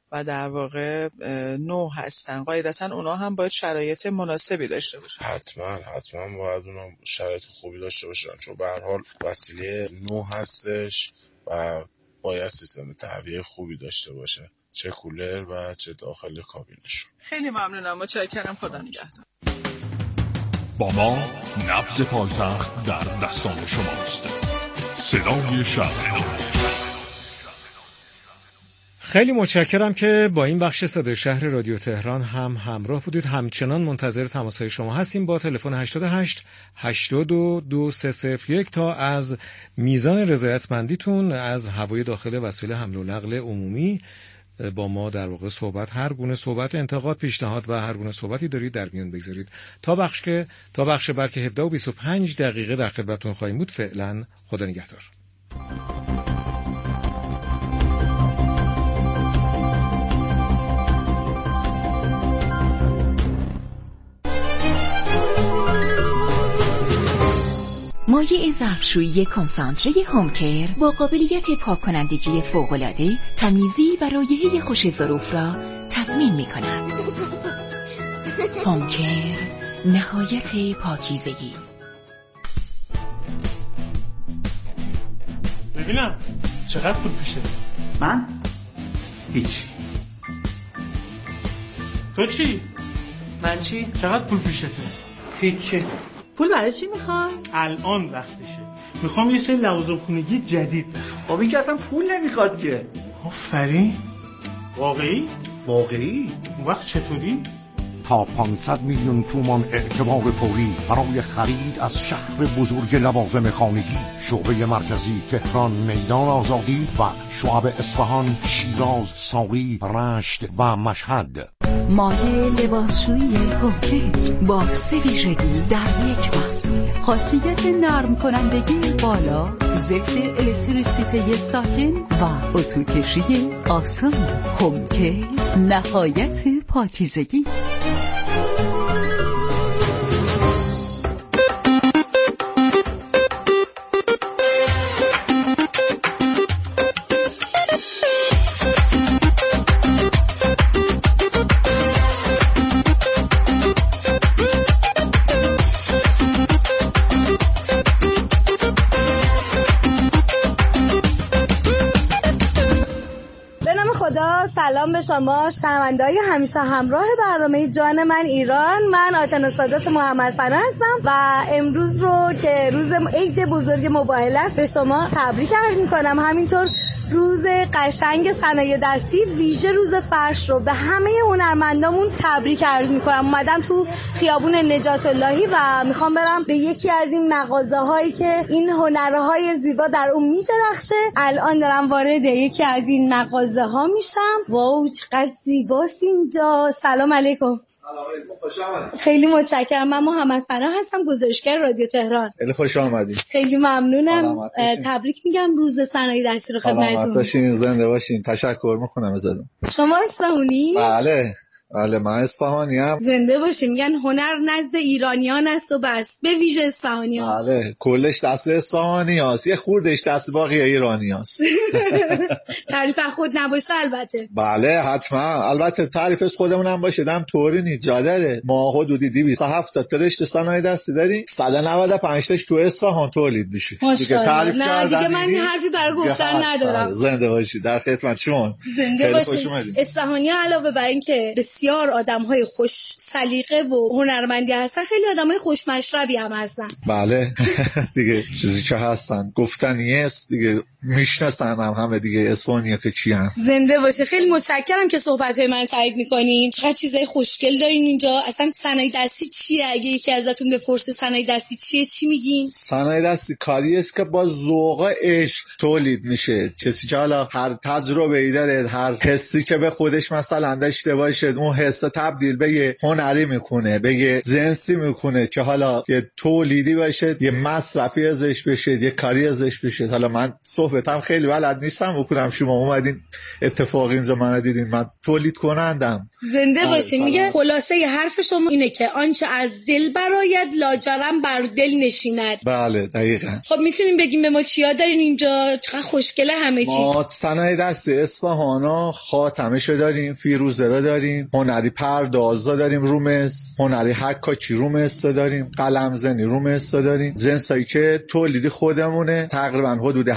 و در واقع نو هستن، قاعدتا اونا هم باید شرایط مناسبی داشته باشن. حتما باید اونا شرایط خوبی داشته باشن، چون به هر حال وسیله نو هستش و باید سیستم تهویه خوبی داشته باشه، چه کولر و چه داخل کابینشون. خیلی ممنونم، متشکرم، خدا نگهدار. با ما نبض پایتخت در دستان شماست. صدای شهر. خیلی متشکرم که با این بخش صدای شهر رادیو تهران هم همراه بودید. همچنان منتظر تماس‌های شما هستیم با تلفن 88 82 301 تا از میزان رضایتمندیتون از هوای داخل وسایل حمل و نقل عمومی با ما در واقع صحبت، هر گونه صحبت، انتقاد، پیشنهاد و هر گونه صحبتی دارید در میون بگذارید. تا بخش بعد که 17 و 25 دقیقه در خدمتتون خواهیم بود. فعلا خدا نگهدار. مایع ظرفشویی کنسانتره هومکر با قابلیت پاک کنندگی فوق‌العاده، تمیزی و رایحه خوش ظروف را تضمین می‌کند. هومکر، نهایت پاکیزگی. ببینم چقدر پول پیشه؟ من؟ هیچ. تو چی؟ من چی؟ چقدر پول پیشته؟ هیچی. پول برای چی میخوای؟ الان وقتشه. میخوام یه سری لوازم خونگی جدید بخرم. بابا این که اصلا پول نمیخواد که. آفرین. واقعی؟ واقعی؟ اون وقت چطوری؟ تا 500 میلیون تومان اعتبار فوری برای خرید از شهر بزرگ لوازم خانگی. شعبه مرکزی تهران، میدان آزادی و شعب اصفهان، شیراز، ساقی، رشت و مشهد. مایع لباسشویی هومکر با 3 ویژگی در یک محصول. خاصیت نرم کنندگی بالا، ضد الکتریسیته ساکن و اتوکشی آسان. هومکر، نهایت پاکیزگی. سلام به شما شنونده‌های همیشه همراه برنامه جان من ایران. من آتنا سادات محمدپناه هستم و امروز رو که روز عید بزرگ موبایل است به شما تبریک عرض می‌کنم. همینطور روز قشنگ صنایع دستی، ویژه روز فرش رو به همه هنرمندامون تبریک عرض می‌کنم. اومدم تو خیابون نجات اللهی و میخوام برم به یکی از این مغازه‌هایی که این هنرهای زیبا در اون میدرخشه. الان دارم وارد یکی از این مغازه‌ها میشم. واو چقدر زیباست اینجا. سلام علیکم. خیلی متشکرم. من محمدپناه هستم، گزارشگر رادیو تهران. خیلی خوش آمدید. خیلی ممنونم. تبریک میگم روز صنایع دستی رو خدمتتون. سلامت باشین، زنده باشین. تشکر میکنم ازتون. شما اصفهانی؟ بله من اصفهانیم. زنده باشین. میگن هنر نزد ایرانیان است و بس، به ویژه اصفهانیان. بله کلش دست اصفهانی هست، یه خوردش دست باقی ایرانی هست. تعریف خود نباشه البته. بله حتما، البته تعریف از خودمون هم باشه، دم طوری نیست، جا داره. ما حدودی 270 تا رشته صنایع دستی داریم، 195 تاش تو اصفهان تولید میشه. دیگه تعریف کردن دیگه من حرفی برای گفتن ندارم. زنده باشید، در خدمت شما. زنده باشید. اصفهانی علاوه بر این که بسیار آدم‌های خوش سلیقه و هنرمندی هستن، خیلی آدم‌های خوش مشربی هم هستن. بله دیگه چیزی که هستن گفتنی است دیگه، میشناسن همه دیگه اصفهانی‌ها که چی هم. زنده باشه. خیلی متشکرم که صحبت‌های من تایید می‌کنین. چقدر چیزای خوشگل دارین اینجا. اصلا صنایع دستی چیه؟ اگه یکی ازتون بپرسه صنایع دستی چیه چی میگین؟ صنایع دستی کاری است که با ذوق و عشق تولید میشه. کسی که حالا هر تجربه‌ای داره، هر حسی که به خودش مثلا داشته باشه، اون حس تبدیل به یه هنری میکنه، به یه جنسی میکنه که حالا یه تولیدی باشه، یه مصرفی ازش بشه، یه کاری ازش بشه. حالا من صحبت هم خیلی بلد نیستم بکنم. شما اومدین اتفاقی اینجا من دیدین، من تولید کنندم. زنده باشین. میگه خلاصه حرف شما اینه که آنچه از دل برآید لاجرم بر دل نشیند. بله دقیقاً. خب میتونیم بگیم به ما چیا دارین اینجا؟ چقدر خوشگله همه چی. ما صنایع دستی اصفهانا خاتمه داریم، فیروزه را داریم، هنری پردازا داریم، رومس، هنری حکاکی رومس داریم، قلم زنی رومس داریم. جنسایی که تولید خودمونه تقریبا حدود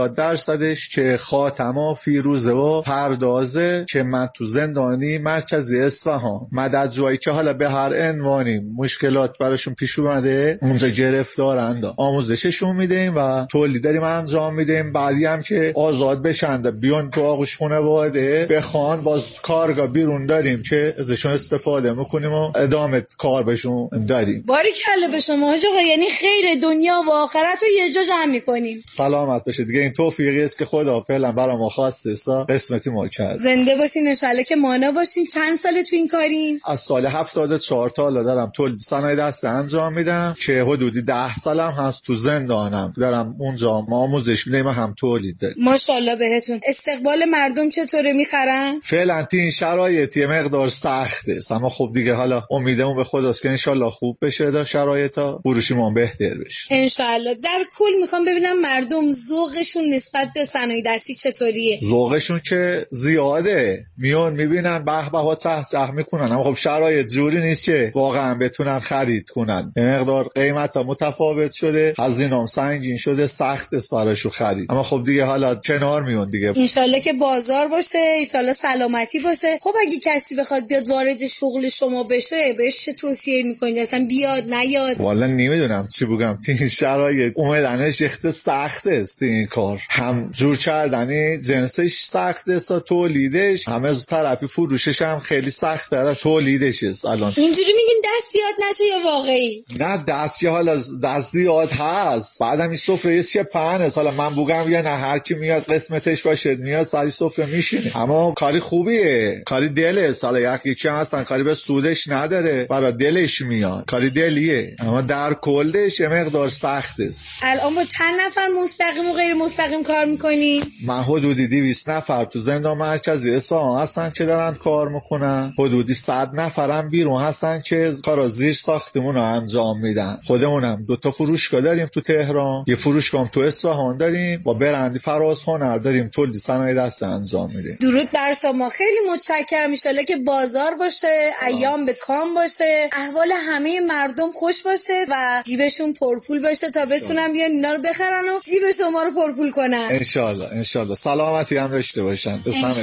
70% که خاتمه، فیروزه و پردازه که من تو زندانی مرکزی اصفهان مددجویی که حالا به هر عنوانی مشکلات براشون پیش اومده اونجا گرفتارند، آموزششون میدیم و تولید داریم انجام میدیم. بعدی هم که آزاد بشن بیان تو آغوش خانواده بخوان، باز کارگاه بیرون داریم که ازشون استفاده میکنیم و ادامه کار بهشون داریم. باریکلا به شما حاج آقا، یعنی خیر دنیا و آخرت رو یه جا جمع میکنیم. سلامت باشه دیگه. این توفیقی است که خدا فعلا برای ما خواسته، قسمتی ما کرد. زنده باشین ان شاءالله که مانا باشین. چند ساله تو این کارین؟ از سال 74 تا حالا دارم تولید صنایع دستی انجام میدم که حدودی 10 سالم هست تو زندانم دارم اونجا ما آموزش میدیم هم تولید داریم. ماشاءالله بهتون. استقبال مردم چطوره، میخرن؟ فعلا این شرایط یه مقدار سخته، اما خب دیگه حالا امیدمون به خداست که انشالله خوب بشه تا شرایطا فروشیمون بهتر بشه انشالله. در کل میخوام ببینم مردم ذوقشون نسبت به صنایع دستی چطوریه؟ ذوقشون که زیاده، میون میبینن به به ها چه میکنن، اما خب شرایط جوری نیست که واقعا بتونن خرید کنن. یه مقدار قیمتا متفاوت شده، هزینه‌ام سنگین شده، سخت است براشون خرید. اما خب دیگه حالا کنار میون دیگه. انشالله که بازار باشه، انشالله سلامتی باشه. خب اگه کسی بخواد بیاد وارد شغل شما بشه، بهش چه توصیه میکنید؟ اصلا بیاد نیاد؟ والا نمیدونم چی بگم. این شرایط اومدنش اخت سخت است. این کار هم جور کردنی جنسش سخت است، تولیدش هم از طرفی فروشش هم خیلی سخت تر از تولیدش است. الان اینجوری میگین دست زیاد نشه یا واقعی؟ نه دست که حالا دست زیاد هست، بعدم این سفره چه پهنه. حالا من بگم یا نه، هر کی میاد قسمتش باشه میاد سری سفره میشینه. اما کاری خوبیه، کاری دله. حالا یکی هستن کاری به سودش نداره، برای دلش میاد، کاری دلیه. اما در کلش یه مقدار سخت است. الان با چند نفر مستقیم و غیر مستقیم کار میکنی؟ من حدودی 200 نفر تو زندان مرکزی اصفهان هستن که دارن کار میکنن، حدودی 100 نفرم بیرون هستن که کارا زیر ساختمون رو انجام میدن. خودمونم 2 تا فروشگاه داریم تو تهران، یه فروشگاه تو اصفهان داریم، با برندی فراز هنر داریم تولید صنایع دستی انجام میدیم. درود بر شما، خیلی متشکرم. ان شاءالله که بازار باشه، ایام به کام باشه، احوال همه مردم خوش باشه و جیبشون پرپول باشه تا بتونن بیان اینا رو بخرن و جیب شما رو پرپول کنن. ان شاءالله سلامتی هم داشته باشن.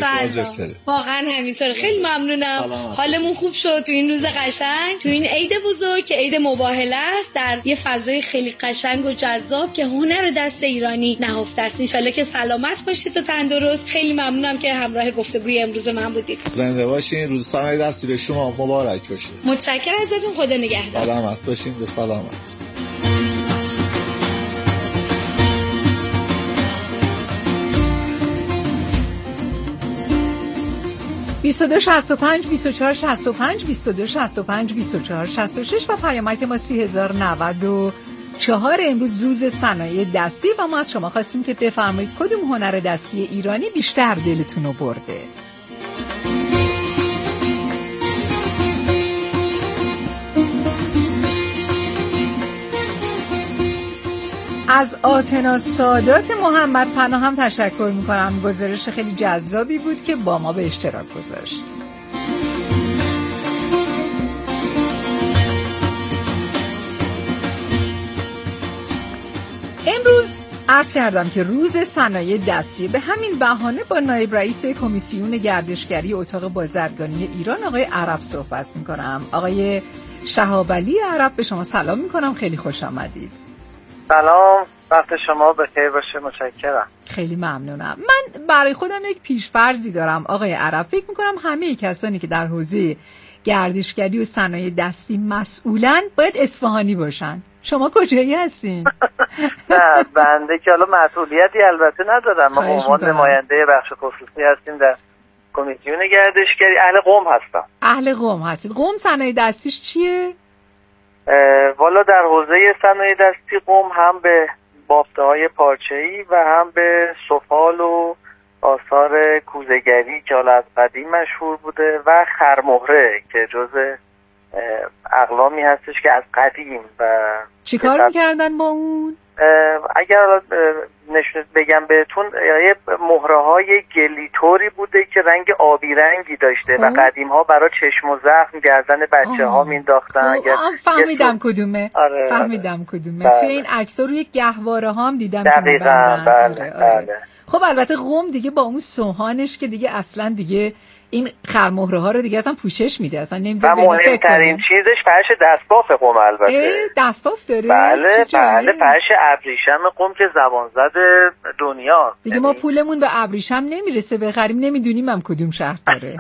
واقعا همینطوره. خیلی ممنونم. حالمون خوب شد تو این روز قشنگ، تو این عید بزرگ که عید مباهله است، در یه فضای خیلی قشنگ و جذاب که هنر دست ایرانی نهفته است. ان شاءالله که سلامت باشید و تندرست. خیلی ممنونم که همراه گفتگوی امروز من بودید. زنده باشین. روز صنایع دستی به شما مبارک باشه. متشکرم ازتون. خدا نگهدار. سلامت باشین. به سلامت. 2265 2465 2265 2466 و پیامک ما 3094. امروز روز صنایع دستی و ما از شما خواستیم که بفرمایید کدوم هنر دستی ایرانی بیشتر دلتون رو برده. از آتنا سادات محمد پناه هم تشکر میکنم. گزارش خیلی جذابی بود که با ما به اشتراک گذاشت. امروز عرض کردم که روز صنایع دستی، به همین بهانه با نایب رئیس کمیسیون گردشگری اتاق بازرگانی ایران آقای عرب صحبت میکنم. آقای شهابعلی عرب، به شما سلام میکنم. خیلی خوش آمدید. سلام، وقت شما بخیر باشه. متشکرم. خیلی ممنونم. من برای خودم یک پیش‌فرضی دارم آقای عرب. فکر میکنم همه کسانی که در حوزه گردشگری و صنایع دستی مسئولن باید اصفهانی باشن. شما کجایی هستین؟ نه، بنده که حالا مسئولیتی البته ندارم. ما به عنوان نماینده بخش خصوصی هستیم در کمیسیون گردشگری. اهل قم هستم. اهل قم هستید. قم صنایع دستیش چیه؟ والا در حوزه صنایع دستی قم هم به بافته‌های پارچه‌ای و هم به سفال و آثار کوزه‌گری که حالا از قدیم مشهور بوده و خرمهره که جزء اقلامی هستش که از قدیم و چیکار می‌کردن با اون؟ اگر نشون بگم بهتون، یه مهره‌های گلیتوری بوده که رنگ آبی رنگی داشته و قدیم‌ها برای چشم و زخم گردن بچه‌ها مینداختن. فهمیدم کدومه. آره، فهمیدم کدومه. بله. توی این عکس‌ها روی گهواره هم دیدم دقیقاً. بله. آره. خب البته قم دیگه با اون سوهانش که دیگه اصلا دیگه این خرمهره ها رو دیگه اصلا پوشش میده، اصلا نمیذاره. و مهمترین چیزش فرش دستباف قم. البته دستباف داره. بله فرش ابریشم قم که زبان زد دنیا دیگه. ما پولمون به ابریشم نمیرسه بخریم، نمیدونیم هم کدوم شهر داره.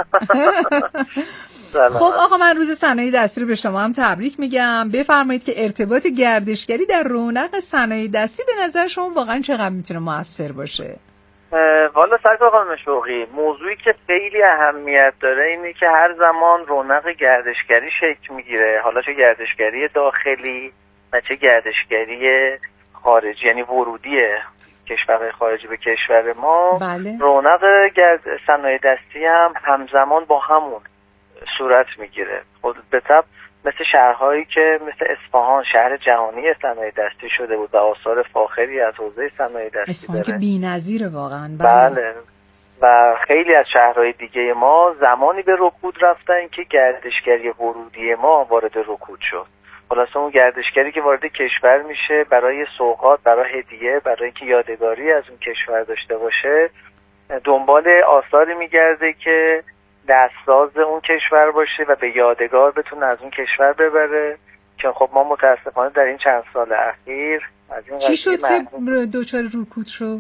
خب آقا، من روز صنایع دستی رو به شما هم تبریک میگم. بفرمایید که ارتباط گردشگری در رونق صنایع دستی به نظر شما واقعا چقدر میتونه موثر باشه؟ والا سرکار خانم شوقی، موضوعی که خیلی اهمیت داره اینه که هر زمان رونق گردشگری شکل میگیره، حالا چه گردشگری داخلی و چه گردشگری خارجی، یعنی ورودی کشورهای خارجی به کشور ما، بله. رونق صنایع دستی هم همزمان با همون صورت میگیره. خود به طب مثل شهرهایی که مثل اصفهان شهر جهانی صنایع دستی شده بود و آثار فاخری از حوزه صنایع دستی اصفهان که بی‌نظیره واقعا. بله. و خیلی از شهرهای دیگه ما زمانی به رکود رفتن که گردشگری ورودی ما وارد رکود شد. خلاصه اون گردشگری که وارد کشور میشه برای سوغات، برای هدیه، برای اینکه یادگاری از اون کشور داشته باشه، دنبال آثاری میگرده که دستساز اون کشور باشه و به یادگار بتونه از اون کشور ببره. که خب ما متاسفانه در این چند سال اخیر از این چی شد که دوچار رکود شد؟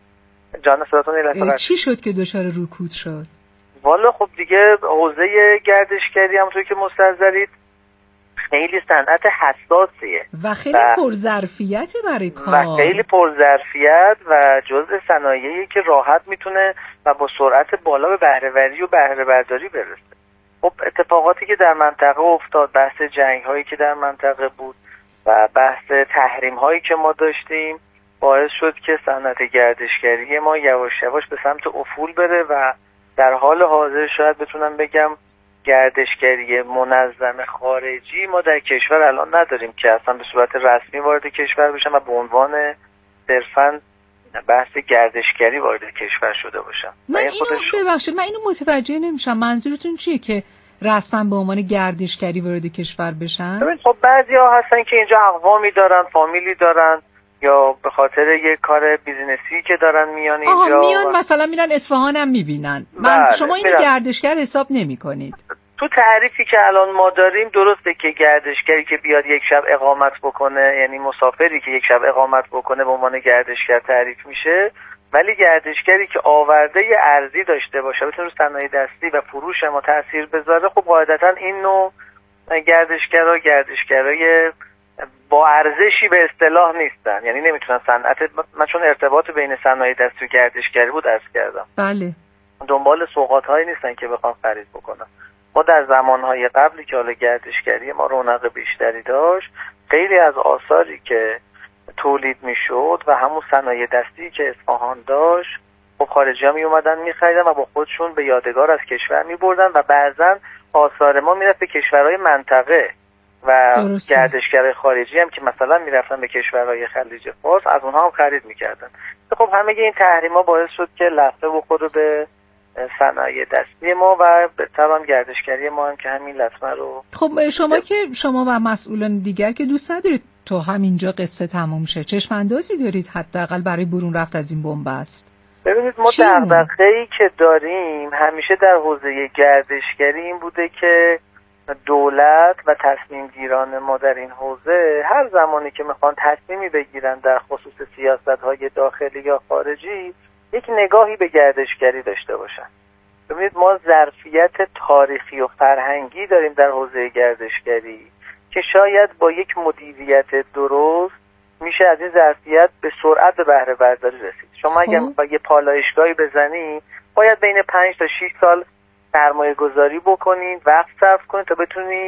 جان صداتون چی شد که دوچار رکود شد؟ والا خب دیگه حوزه گردشگری همونطور که مستحضرید خیلی صنعت حساسیه و خیلی پرظرفیت برای کار و خیلی پرظرفیت و جزء صنایعی که راحت میتونه و با سرعت بالا به بهره‌وری و بهره برداری برسه. خب اتفاقاتی که در منطقه افتاد، بحث جنگ هایی که در منطقه بود و بحث تحریم هایی که ما داشتیم، باعث شد که صنعت گردشگری ما یواش یواش به سمت افول بره و در حال حاضر شاید بتونم بگم گردشگری منظم خارجی ما در کشور الان نداریم که اصلا به صورت رسمی وارد کشور بشن و به عنوان صرفاً بحث گردشگری وارد کشور شده باشن. من اینو متوجه نمیشم، منظورتون چیه که رسما به عنوان گردشگری وارد کشور بشن؟ ببین خب بعضیا هستن که اینجا اقوامی دارن، فامیلی دارن، یا به خاطر یک کار بیزینسی که دارن میان اینجا. میان مثلا میرن اصفهان هم میبینن. شما اینو گردشگر حساب نمیکنید؟ تو تعریفی که الان ما داریم درسته که گردشگری که بیاد یک شب اقامت بکنه، یعنی مسافری که یک شب اقامت بکنه به عنوان گردشگر تعریف میشه، ولی گردشگری که آورده ارزی داشته باشه بتونه رو صنایع دستی و فروش ما تاثیر بذاره، خب قاعدتا این نوع گردشگرای با ارزشی به اصطلاح نیستن، یعنی نمیتونن صنعت. من چون ارتباط بین صنایع دستی و گردشگری بود عرض کردم، بله، دنبال سوغات‌هایی نیستن که بخوان خرید بکنن. ما در زمانهای قبلی که حالا گردشگری ما رونق بیشتری داشت، خیلی از آثاری که تولید میشد و همون صنایع دستی که اصفهان داشت، خب خارجی‌ها می اومدن می‌خریدن و با خودشون به یادگار از کشور می‌بردن و بعضن آثار ما میرفت به کشورهای منطقه و گردشگر خارجی هم که مثلا میرفتن به کشورهای خلیج فارس از اونها هم خرید می‌کردن. خب همه این تحریم‌ها باعث شد که لطمه بخوره به صنایع دستی ما و به طبع گردشگری ما هم که همین لطمه رو. خب شما و مسئولان دیگر که دوست ندارید تو همینجا قصه تموم شه، چشم اندازی دارید حداقل برای برون رفت از این بنبست؟ ببینید ما دغدغه‌ای که داریم همیشه در حوزه گردشگری این بوده که دولت و تصمیم گیران ما در این حوزه هر زمانی که میخوان تصمیمی بگیرن در خصوص سیاست‌های داخلی یا خارجی، یک نگاهی به گردشگری داشته باشن. ببینید ما ظرفیت تاریخی و فرهنگی داریم در حوزه گردشگری که شاید با یک مدیریت درست میشه از این ظرفیت به سرعت به بهره برداری رسید. شما اگر با یه پالایشگاهی بزنی باید بین 5 تا 6 سال سرمایه گذاری بکنید، وقت صرف کنید تا بتونی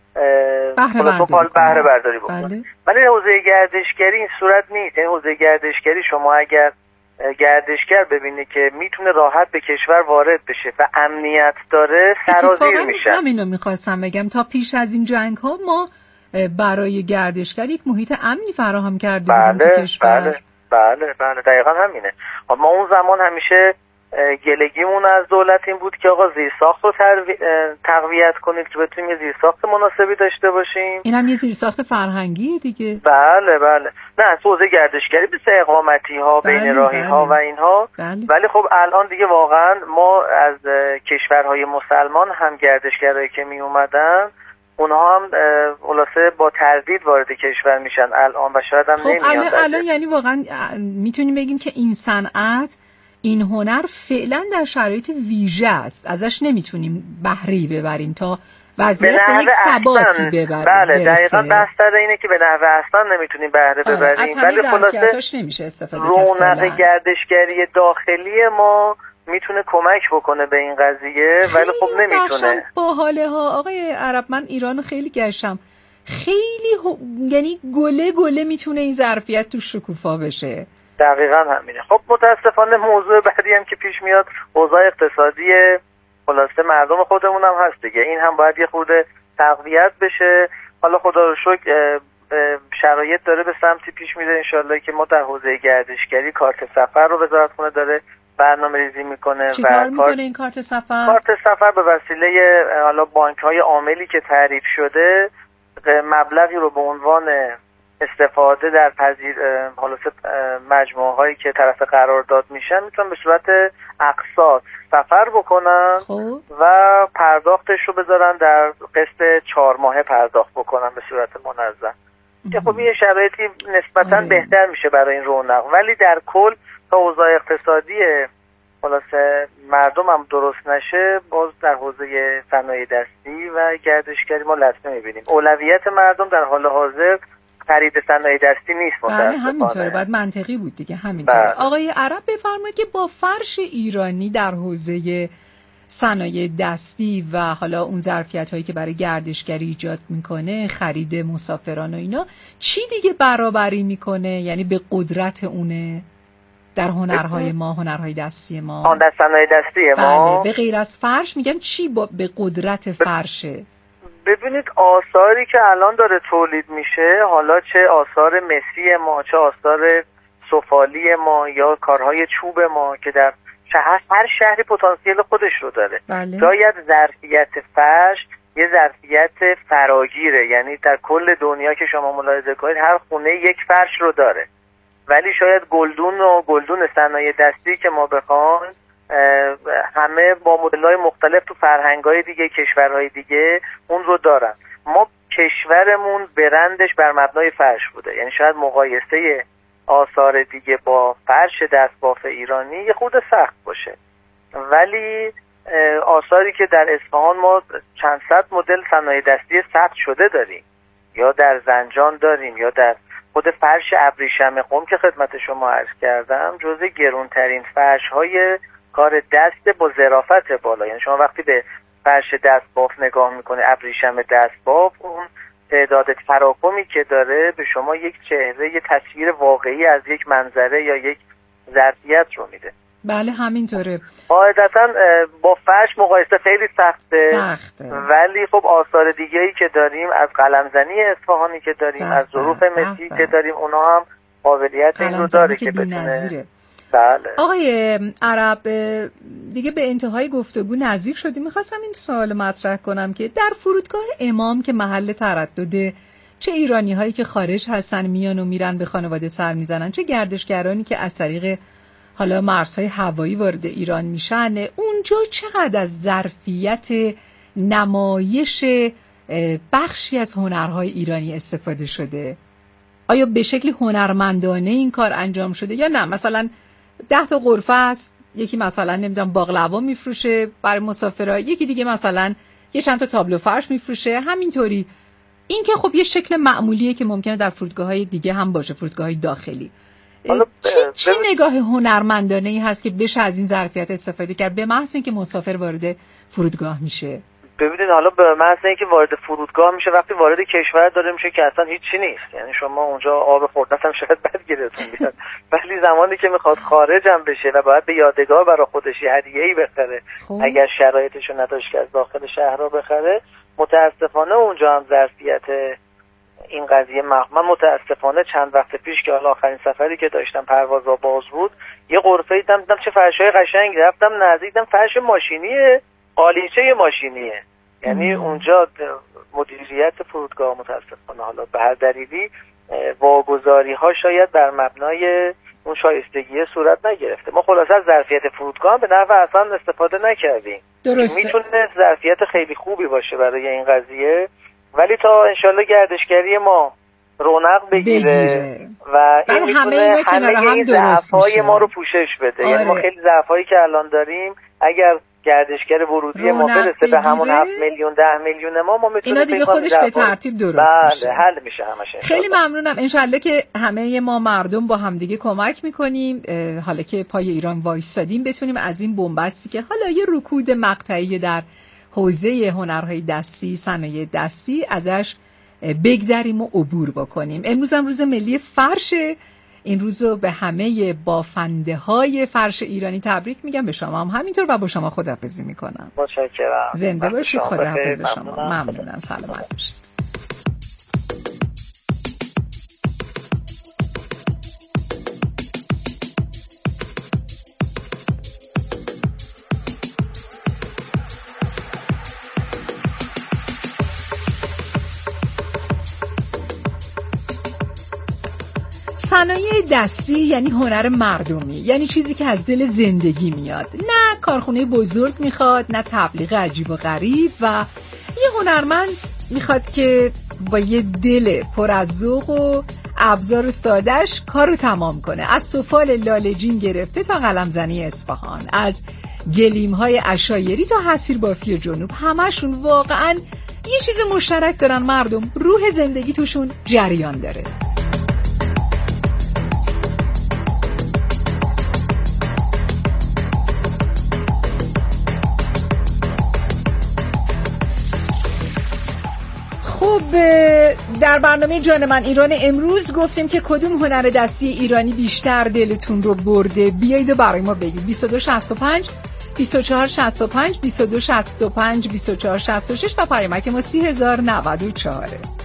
بهره برداری بکنه. ولی حوزه گردشگری این صورت نیست. یعنی حوزه گردشگری شما اگر گردشگر ببینه که میتونه راحت به کشور وارد بشه و امنیت داره سرازیر میشه. همینو میخواستم بگم، تا پیش از این جنگ ها ما برای گردشگر یک محیط امنی فراهم کرده بودیم تو کشور. بله دقیقا همینه. ما اون زمان همیشه گلگیمون از دولت این بود که آقا زیرساخت رو تقویت کنید که بتونیم یه زیرساخت مناسبی داشته باشیم. این هم یه زیرساخت فرهنگی دیگه. بله نه از حوزه گردشگری مثل اقامتی ها، بین راهی ها و اینها. ولی خب الان دیگه واقعا ما از کشورهای مسلمان هم گردشگرایی که می اومدن اونها هم خلاصه با تردید وارد کشور میشن الان و شاید هم نمیان. الان یعنی واقعا میتونیم بگیم که این صنعت، این هنر فعلا در شرایط ویژه است، ازش نمیتونیم بهره‌ای ببریم تا وضعیت به یک ثباتی ببریم. بله دقیقاً بحث اینه که به نحو اصلا نمیتونیم بهره ببریم. ولی خلاصه نمیشه استفاده کرد. رونق گردشگری داخلی ما میتونه کمک بکنه به این قضیه ولی خب نمیتونه. با حاله ها آقای عرب، من ایرانو خیلی گشتم، خیلی یعنی گله میتونه این ظرفیت تو شکوفا بشه. دقیقاً همینه. خب متاسفانه موضوع بعدی هم که پیش میاد اوضاع اقتصادی خلاصه مردم خودمون هم هست دیگه. این هم باید یه خورده تقویت بشه. حالا خدا رو شکر شرایط داره به سمتی پیش میره انشالله که ما در حوزه گردشگری کارت سفر رو وزارتخونه داره برنامه‌ریزی میکنه. چیکار میکنه این کارت سفر؟ کارت سفر به وسیله حالا بانک‌های عاملی که تعریف شده مبلغی رو به عنوان استفاده در مجموعه هایی که طرف قرارداد میشن میتونن به صورت اقساط سفر بکنن و پرداختش رو بذارن در قسط 4 ماهه پرداخت بکنن به صورت منظم که خب یه شرایطی نسبتاً بهتر میشه برای این رونق. ولی در کل تا اوضاع اقتصادی خلاصه مردم هم درست نشه باز در حوزه صنایع دستی و گردشگری ما لطمه میبینیم. اولویت مردم در حال حاضر خرید صنایع دستی نیست. بله همینطوره، باید منطقی بود دیگه همینطوره. آقای عرب بفرمایید که با فرش ایرانی در حوزه صنایع دستی و حالا اون ظرفیت هایی که برای گردشگری ایجاد میکنه، خرید مسافران و اینا، چی دیگه برابری میکنه؟ یعنی به قدرت اونه در هنرهای ما، هنرهای دستی ما، در صنایع دستی ما. بله به غیر از فرش میگم چی به قدرت فرشه؟ ببینید آثاری که الان داره تولید میشه، حالا چه آثار مسی ما، چه آثار سفالی ما یا کارهای چوب ما که در هر شهری پتانسیل خودش رو داره. شاید ظرفیت فرش یه ظرفیت فراگیره، یعنی در کل دنیا که شما ملاحظه کنید هر خونه یک فرش رو داره، ولی شاید گلدون صنایع دستی که ما بخوایم همه با مدل‌های مختلف تو فرهنگ‌های دیگه، کشورهای دیگه اون رو دارن. ما کشورمون برندش بر مبنای فرش بوده، یعنی شاید مقایسه آثار دیگه با فرش دستباف ایرانی یه خورده سخت باشه، ولی آثاری که در اصفهان ما چند صد مدل صنایع دستی ثبت شده داریم، یا در زنجان داریم، یا در خود فرش ابریشم قم که خدمت شما عرض کردم جزو گرونترین فرش‌های کار دست با ظرافت بالا. یعنی شما وقتی به فرش دستباف نگاه میکنه، ابریشم دستباف، اون تعداد تراکمی که داره به شما یک چهره، یک تصویر واقعی از یک منظره یا یک ظرفیت رو میده. بله همینطوره. قاعدتا با فرش مقایسه خیلی سخته. ولی خب آثار دیگه‌ای که داریم از قلمزنی اصفهانی که داریم، از ظروف مسی که داریم، اونها هم قابلیت این رو داره که بتونه. بله. آقای عرب دیگه به انتهای گفتگو نزدیک شدیم، میخواستم این سوال مطرح کنم که در فرودگاه امام که محل تردد چه ایرانی هایی که خارج هستن میان و میرن به خانواده سر میزنن، چه گردشگرانی که از طریق حالا مرزهای هوایی وارد ایران میشن، اونجا چقدر از ظرفیت نمایش بخشی از هنرهای ایرانی استفاده شده؟ آیا به شکلی هنرمندانه این کار انجام شده یا نه؟ مثلا 10 تا غرفه است، یکی مثلا نمیدونم باقلوا میفروشه برای مسافرها، یکی دیگه مثلا یه چند تا تابلو فرش میفروشه، همینطوری. این که خب یه شکل معمولیه که ممکنه در فرودگاه‌های دیگه هم باشه، فرودگاه‌های داخلی. چه نگاه هنرمندانه‌ای هست که بشه از این ظرفیت استفاده کرد به محض اینکه مسافر وارد فرودگاه میشه؟ ببینید حالا به محض اینکه وارد فرودگاه میشه، وقتی وارد کشور داره میشه که اصلا هیچی نیست، یعنی شما اونجا آب خوردن هم شاید بد گیرتون بیاد، ولی زمانی که میخواد خارج هم بشه و باید به یادگار برای خودش هدیه‌ای بخره اگر شرایطشو نداشت که از داخل شهرها بخره، متاسفانه اونجا هم ظرفیت این قضیه من متاسفانه چند وقت پیش که حالا آخرین سفری که داشتم پروازا باز بود، یه غرفه دیدم چه فرشای قشنگ، رفتم نزدیکم فرش ماشینیه، قالیچه ماشینیه، یعنی اونجا مدیریت فرودگاه متاسفانه حالا به هر دلیلی واگذاری ها شاید بر مبنای اون شایستگی صورت نگرفته. ما خلاصه از ظرفیت فرودگاه به نحو اصلا استفاده نکردیم. درسته. میتونه ظرفیت خیلی خوبی باشه برای این قضیه، ولی تا انشالله گردشگری ما رونق بگیره و این میتونه همه این ضعف‌های ما رو پوشش بده. یعنی ما خیلی ضعف‌هایی که الان داریم اگر گردشگر ورودی ما برسه به همون 7 میلیون 10 میلیون ما میتونیم اینا دیگه خودش به ترتیب درست میشه. بله حل میشه همش. خیلی ممنونم. انشالله که همه ما مردم با همدیگه کمک میکنیم، حالا که پای ایران وایسادیم بتونیم از این بنبستی که حالا یه رکود مقطعی در حوزه هنرهای دستی، صنایع دستی ازش بگذریم و عبور بکنیم. امروز هم روز ملی فرشه. این روزو به همه بافنده های فرش ایرانی تبریک میگم، به شما هم همینطور و با شما خداحافظی میکنم. متشکرم. زنده باشید. خداحافظ شما. ممنونم. سلامت باشید. صنایع دستی یعنی هنر مردمی، یعنی چیزی که از دل زندگی میاد، نه کارخونه بزرگ میخواد، نه تبلیغ عجیب و غریب، و یه هنرمند میخواد که با یه دل پر از ذوق و ابزار ساده‌اش کارو تمام کنه. از سفال لاله‌جین گرفته تا قلمزنی اصفهان، از گلیم‌های عشایری تا حصیر بافی جنوب، همشون واقعاً یه چیز مشترک دارن، مردم روح زندگی توشون جریان داره. در برنامه جان من ایران امروز گفتیم که کدوم هنر دستی ایرانی بیشتر دلتون رو برده. بیایید و برای ما بگید. 2265 2465 2265 2466 و پیامک ما 3094.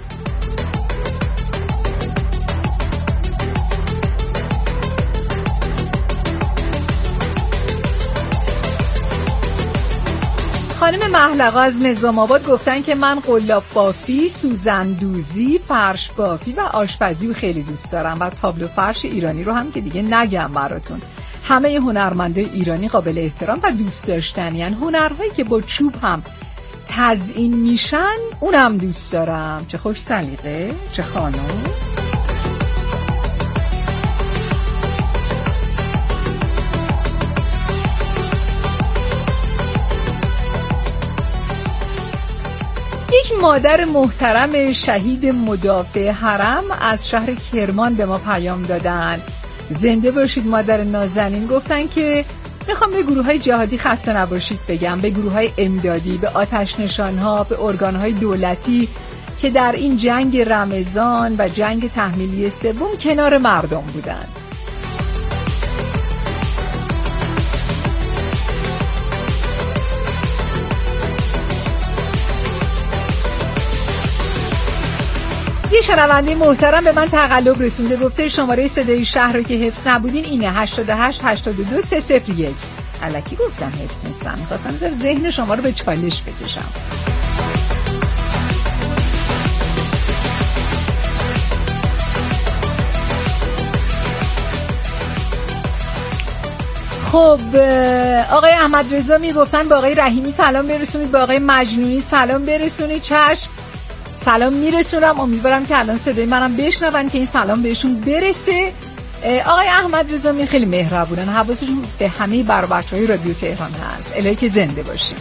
خانم محلقا از نظام آباد گفتن که من قلاب بافی، سوزندوزی، فرش بافی و آشپزی خیلی دوست دارم و تابلو فرش ایرانی رو هم که دیگه نگم براتون. همه هنرمندای ایرانی قابل احترام و دوست داشتنی ان. هنرهایی که با چوب هم تزیین میشن اونم دوست دارم. چه خوش سلیقه، چه خانم. یک مادر محترم شهید مدافع حرم از شهر کرمان به ما پیام دادن. زنده باشید مادر نازنین. گفتن که میخوام به گروه‌های جهادی خسته نباشید بگم، به گروه‌های امدادی، به آتش نشان‌ها، به ارگان‌های دولتی که در این جنگ رمضان و جنگ تحمیلی سوم کنار مردم بودن. یه شنونده محترم به من تقلب رسونده، گفته شماره صدای شهر رو که حفظ نبودین اینه 88 82 301. الکی گفتم حفظ نیستم، می‌خواستم ذهن شما رو به چالش بکشم. خب آقای احمد رضا میگفتن با آقای رحیمی سلام برسونید، با آقای مجنونی سلام برسونید. چشم، سلام میرسونم. امیدوارم که الان صدای منم بشنون که این سلام بهشون برسه. آقای احمد رضا خیلی مهربونن، حواسشون به همه بچه‌های رادیو تهران هست. الهی که زنده باشین.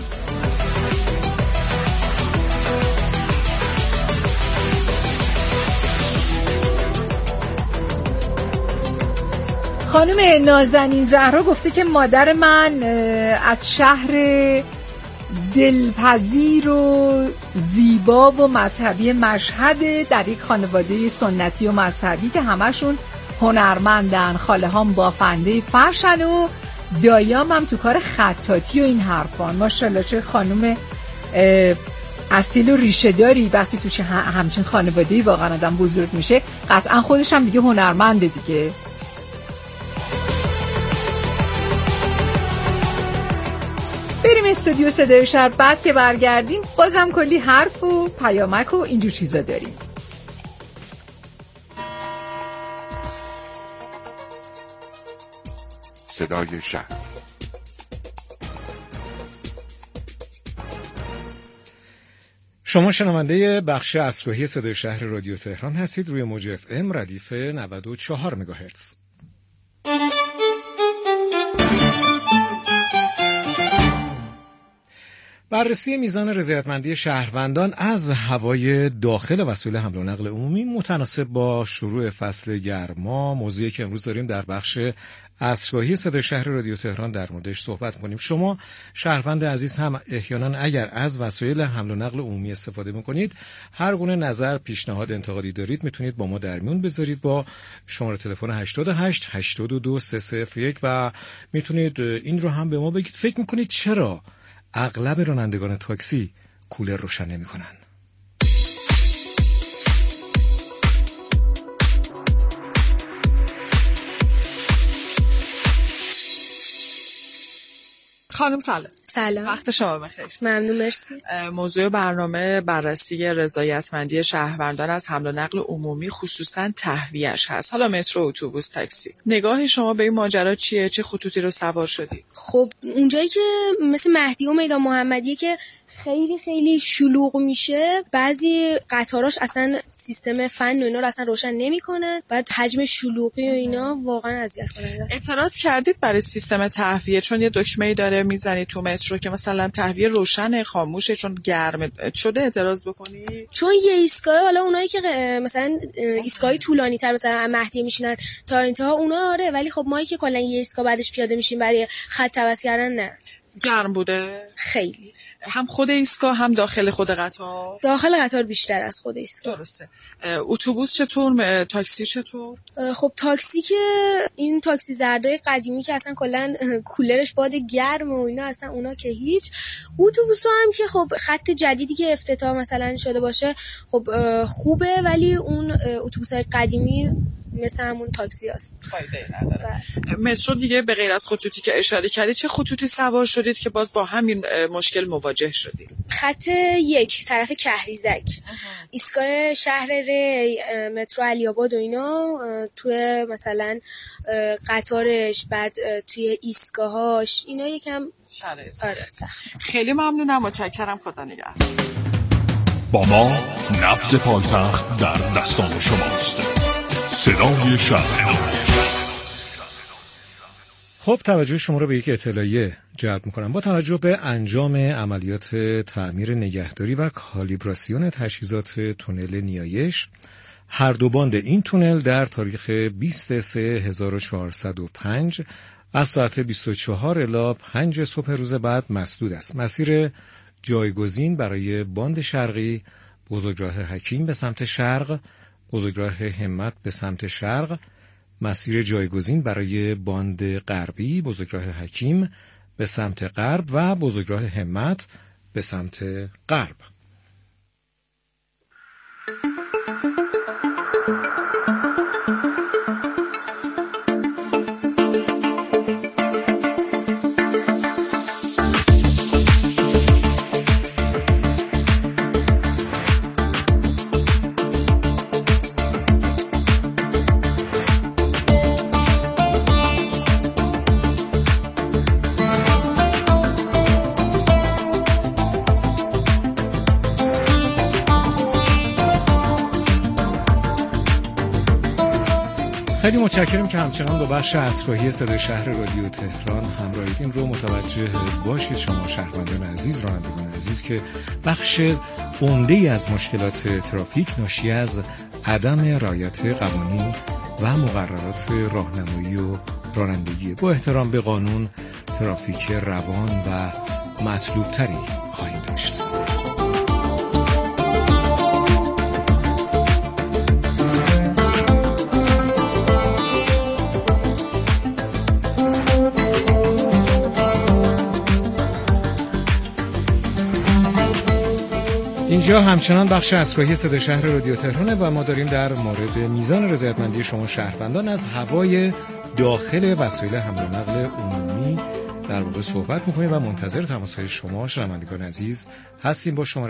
خانم نازنین زهرا گفته که مادر من از شهر دلپذیر و زیبا و مذهبی مشهد در یک خانواده سنتی و مذهبی که همشون هنرمندن. خاله هم بافنده فرشن و دایام هم تو کار خطاطی و این حرفان. ماشاءالله چه خانم اصیل و ریشه داری. وقتی تو همچین خانواده‌ای واقعا آدم بزرگ میشه قطعا خودش هم دیگه هنرمنده دیگه. بریم استودیو صدای شهر، بعد که برگردیم بازم کلی حرف و پیامک و اینجور چیزا داریم. صدای شهر. شما شنونده بخش اصلاحی صدای شهر رادیو تهران هستید روی موج اف ام ردیف 94 مگاهرتز. بررسی میزان رضایتمندی شهروندان از هوای داخل وسایل حمل و نقل عمومی متناسب با شروع فصل گرما، موضوعی که امروز داریم در بخش اصلاحی صدای شهر رادیو تهران در موردش صحبت کنیم. شما شهروند عزیز هم احیانا اگر از وسایل حمل و نقل عمومی استفاده میکنید، هر گونه نظر، پیشنهاد، انتقادی دارید میتونید با ما در میون بذارید با شماره تلفن 88 82 301 و میتونید این رو هم به ما بگید فکر میکنید چرا اغلب رانندگان تاکسی کولر روشن نمی‌کنن. خانم سلام. سلام. وقت شما بخیر. ممنون، مرسی. موضوع برنامه بررسی رضایتمندی شهروندان از حمل و نقل عمومی خصوصا تهویه‌اش هست. حالا مترو، اتوبوس، تاکسی. نگاه شما به این ماجرا چیه؟ چه خطوطی رو سوار شدی؟ خب اونجایی که مثل مهدی و میدان محمدی که خیلی خیلی شلوغ میشه، بعضی قطاراش اصلا سیستم فن و اینا رو اصلا روشن نمیکنن، بعد حجم شلوغی و اینا واقعا اذیت کننده است. اعتراض کردید برای سیستم تهویه؟ چون یه دکمه‌ای داره میزنید تو مترو که مثلا تهویه روشن خاموشه چون گرم شده، اعتراض بکنی؟ چون یه ایستگاه، حالا اونایی که مثلا ایستگاهی طولانی تر مثلا مهدی میشینن تا انتها اونا آره، ولی خب ما که کلا یه ایستگاه بعدش پیاده میشیم برای خط عوض کردن نه. گرم بوده؟ خیلی. هم خود ایستگاه هم داخل خود قطار؟ داخل قطار بیشتر از خود ایستگاه. درسته. اتوبوس چطور؟ تاکسی چطور؟ خب تاکسی که این تاکسی زردای قدیمی که اصلا کلا کولرش باد گرم و اینا، اصلا اونا که هیچ. اتوبوسا هم که خب خط جدیدی که افتتاح مثلا شده باشه خب خوبه، ولی اون اتوبوسای قدیمی مثل همون تاکسی هست، فایده نداره. مترو دیگه به غیر از خطوطی که اشاره کردی چه خطوطی سوار شدید که باز با همین مشکل مواجه شدید؟ خط 1 طرف کهریزک، ایستگاه شهر ری، مترو علی‌آباد و اینا، توی مثلا قطارش، بعد توی ایستگاهاش اینا یکم شرایط سخت. خیلی ممنونم، متشکرم، خدا نگهدار. با ما نبض پایتخت در دستان شماست. صدای شهر. خب توجه شما رو به یک اطلاعیه جلب میکنم. با توجه به انجام عملیات تعمیر، نگهداری و کالیبراسیون تجهیزات تونل نیایش، هر دو باند این تونل در تاریخ 20/3/1405 از ساعت 24 الی 5 صبح روز بعد مسدود است. مسیر جایگزین برای باند شرقی بزرگراه حکیم به سمت شرق، بزرگراه همت به سمت شرق، مسیر جایگزین برای باند غربی بزرگراه حکیم به سمت غرب و بزرگراه همت به سمت غرب. خیلی متشکرم که همچنان با بخش اصلاحی صدای شهر رادیو تهران همراهید. این رو متوجه باشید شما شهروندان عزیز، رانندگان عزیز، که بخش عمده‌ای از مشکلات ترافیک ناشی از عدم رعایت قوانین و مقررات راهنمایی و رانندگی با احترام به قانون ترافیک روان و مطلوب تری خواهیم داشت. اینجا همچنان بخش اسکاهی صدای شهر رادیو تهرانه و ما داریم در مورد میزان رضایتمندی شما شهروندان از هوای داخل وسایل حمل و نقل عمومی در واقع صحبت می‌کنیم و منتظر تماس‌های شما شنوندگان عزیز هستیم. با شما